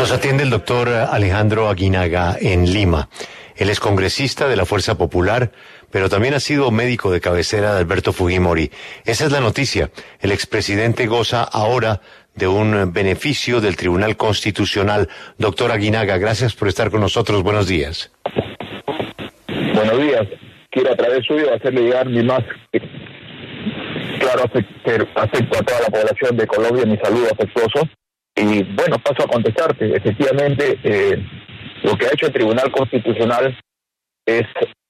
Nos atiende el doctor Alejandro Aguinaga en Lima. Él es congresista de la Fuerza Popular, pero también ha sido médico de cabecera de Alberto Fujimori. Esa es la noticia. El expresidente goza ahora de un beneficio del Tribunal Constitucional. Doctor Aguinaga, gracias por estar con nosotros. Buenos días. Buenos días. Quiero a través suyo hacerle llegar mi más claro afecto a toda la población de Colombia, mi saludo afectuoso. Y bueno, paso a contestarte. Efectivamente, lo que ha hecho el Tribunal Constitucional es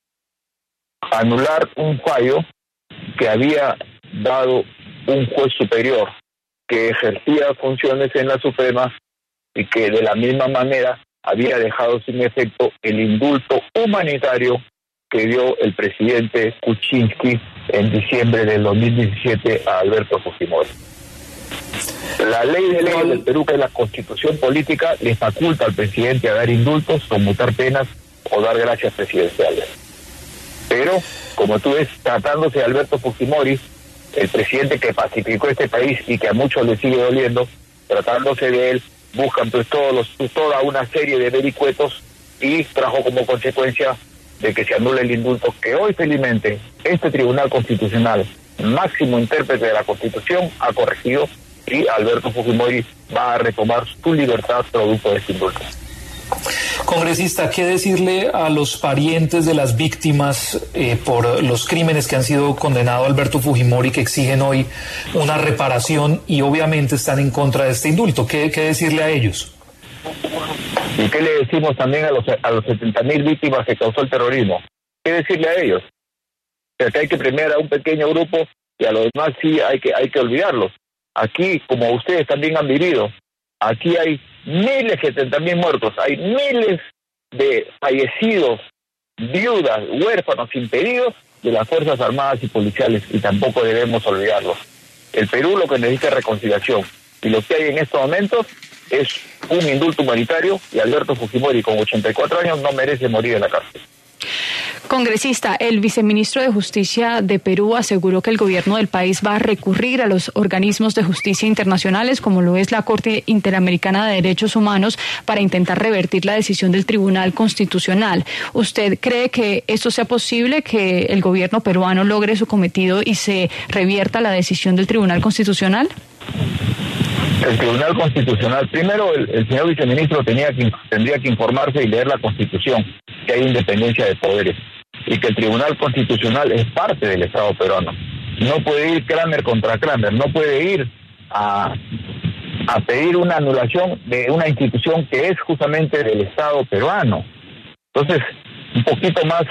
anular un fallo que había dado un juez superior que ejercía funciones en la Suprema y que de la misma manera había dejado sin efecto el indulto humanitario que dio el presidente Kuczynski en diciembre del 2017 a Alberto Fujimori. La ley de leyes del Perú, que es la constitución política, le faculta al presidente a dar indultos, conmutar penas o dar gracias presidenciales. Pero, como tú ves, tratándose de Alberto Fujimori, el presidente que pacificó este país y que a muchos le sigue doliendo, tratándose de él, buscan pues toda una serie de vericuetos y trajo como consecuencia de que se anule el indulto que hoy felizmente este Tribunal Constitucional, máximo intérprete de la Constitución, ha corregido y Alberto Fujimori va a retomar su libertad producto de este indulto. Congresista, ¿qué decirle a los parientes de las víctimas por los crímenes que han sido condenados a Alberto Fujimori, que exigen hoy una reparación y obviamente están en contra de este indulto? ¿Qué decirle a ellos? ¿Y qué le decimos también a los 70.000 víctimas que causó el terrorismo? ¿Qué decirle a ellos? O sea, que hay que premiar a un pequeño grupo y a los demás sí hay que olvidarlos. Aquí, como ustedes también han vivido, aquí hay miles, 70.000 muertos, hay miles de fallecidos, viudas, huérfanos, impedidos de las Fuerzas Armadas y Policiales, y tampoco debemos olvidarlos. El Perú lo que necesita es reconciliación, y lo que hay en estos momentos es un indulto humanitario, y Alberto Fujimori, con 84 años, no merece morir en la cárcel. Congresista, el viceministro de Justicia de Perú aseguró que el gobierno del país va a recurrir a los organismos de justicia internacionales, como lo es la Corte Interamericana de Derechos Humanos, para intentar revertir la decisión del Tribunal Constitucional. ¿Usted cree que esto sea posible, que el gobierno peruano logre su cometido y se revierta la decisión del Tribunal Constitucional? El Tribunal Constitucional, primero el señor viceministro tendría que informarse y leer la Constitución, que hay independencia de poderes, y que el Tribunal Constitucional es parte del Estado peruano. No puede ir Kramer contra Kramer, no puede ir a pedir una anulación de una institución que es justamente del Estado peruano. Entonces, un poquito más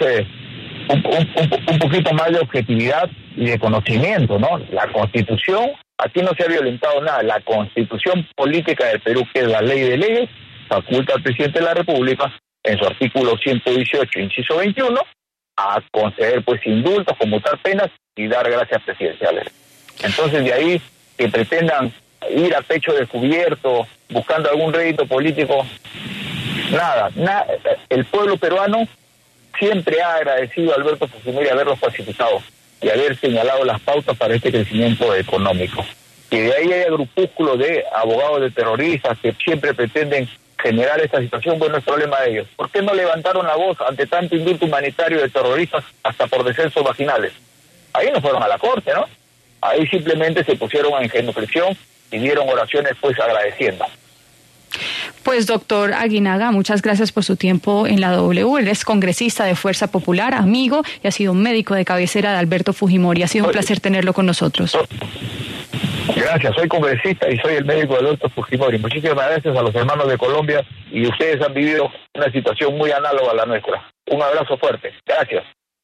de objetividad y de conocimiento, ¿no? La Constitución, aquí no se ha violentado nada. La Constitución política del Perú, que es la ley de leyes, faculta al presidente de la República, en su artículo 118, inciso 21, a conceder pues indultos, conmutar penas y dar gracias presidenciales. Entonces, de ahí que pretendan ir a pecho descubierto, buscando algún rédito político, nada. El pueblo peruano siempre ha agradecido a Alberto Fujimori haberlos pacificado y haber señalado las pautas para este crecimiento económico. Y de ahí hay grupúsculos de abogados de terroristas que siempre pretenden generar esta situación. Bueno, es problema de ellos. ¿Por qué no levantaron la voz ante tanto indulto humanitario de terroristas hasta por descensos vaginales? Ahí no fueron a la corte, ¿no? Ahí simplemente se pusieron en genuflexión y dieron oraciones pues agradeciendo. Pues doctor Aguinaga, muchas gracias por su tiempo en la W. Él es congresista de Fuerza Popular, amigo, y ha sido médico de cabecera de Alberto Fujimori. Ha sido un placer tenerlo con nosotros. Gracias, soy congresista y soy el médico de Alberto Fujimori. Muchísimas gracias a los hermanos de Colombia, y ustedes han vivido una situación muy análoga a la nuestra. Un abrazo fuerte. Gracias.